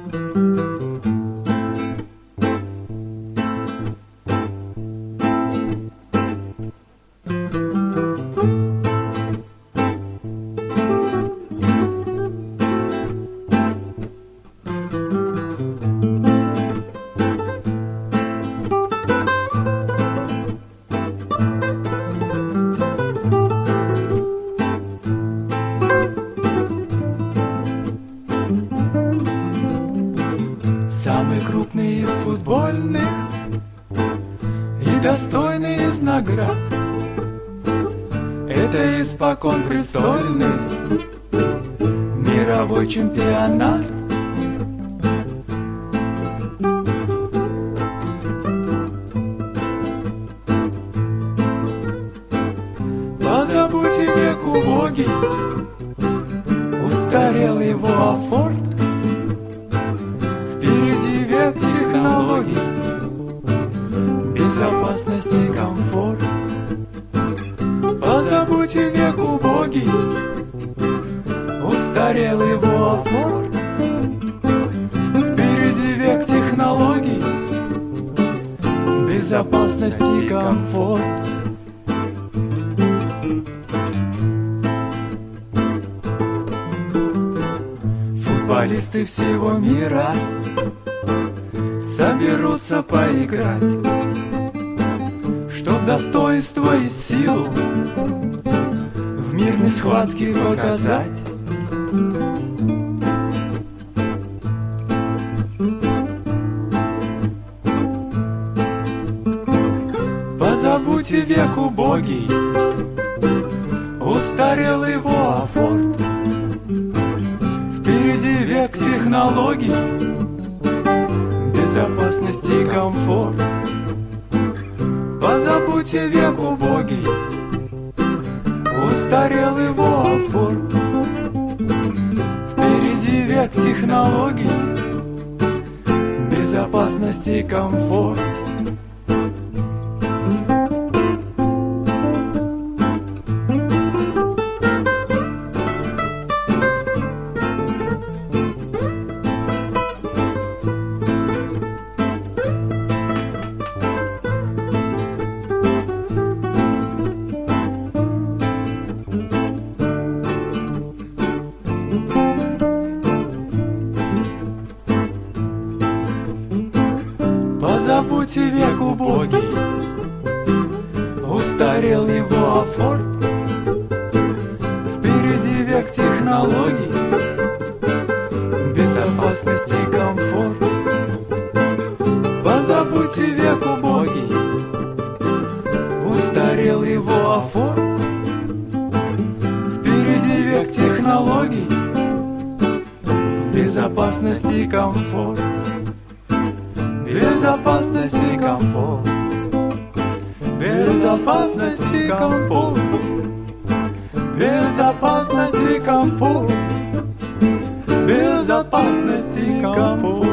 Самый крупный из футбольных и достойный из наград — это испокон престольный мировой чемпионат. Позабудь век убогий, устарел его афорт. Впереди век технологий, безопасность и комфорт. Позабудь век убогий, устарел его афорт. Впереди век технологий, безопасность и комфорт. Футболисты всего мира соберутся поиграть, чтоб достоинство и силу в мирной схватке показать. Позабудьте век убогий, устарел его афорт. Впереди век технологий, безопасность и комфорт. Позабудьте век убогий, устарел его афорт. Впереди век технологий, безопасность и комфорт. Позабудьте век убогий, устарел его афорт. Впереди век технологий, безопасность и комфорт. Позабудьте век убогий, устарел его афорт. Впереди век технологий, безопасность и комфорт. Безопасность и комфорт, безопасность и комфорт, безопасность и комфорт, безопасность и комфорт.